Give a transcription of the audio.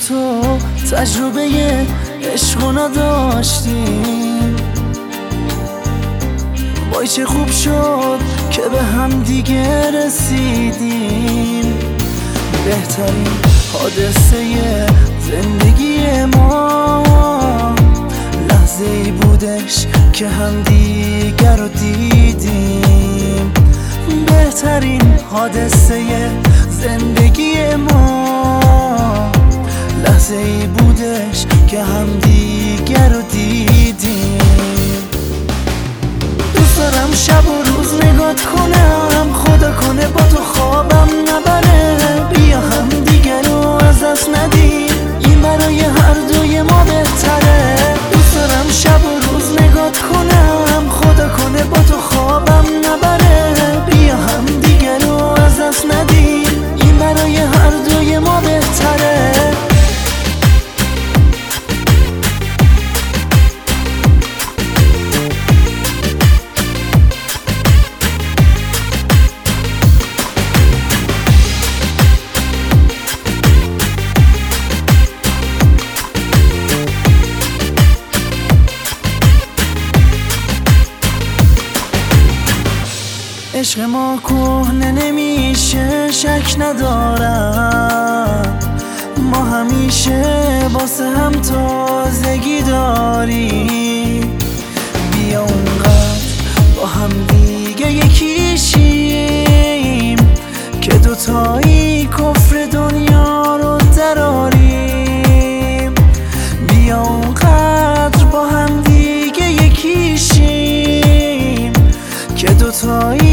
تو تجربه عشق نداشتیم. وای چه خوب شد که به هم دیگه رسیدیم. بهترین حادثه زندگی ما لحظه ای بودش که هم دیگر رو دیدیم. بهترین حادثه زندگی ما لحظه ای بودش که هم دیگر رو دیدیم. دوست دارم شب و روز نگات کنم، خدا کنه با تو خوابم نبره. بیا هم دیگر رو از دست ندیم، این برای هر دوی ما بهتره. دوست دارم شب و روز نگات کنم، خدا کنه با تو خوابم نبره. بیا هم دیگر رو از دست ندیم، این برای هر دوی ما بهتره. عشق ما کهنه نمیشه، شک ندارم. ما همیشه واسه هم تازگی داریم. بیا اونقدر با هم دیگه یکیشیم که دوتایی کفر دنیا رو دراریم. بیا اونقدر با هم دیگه یکیشیم که دوتایی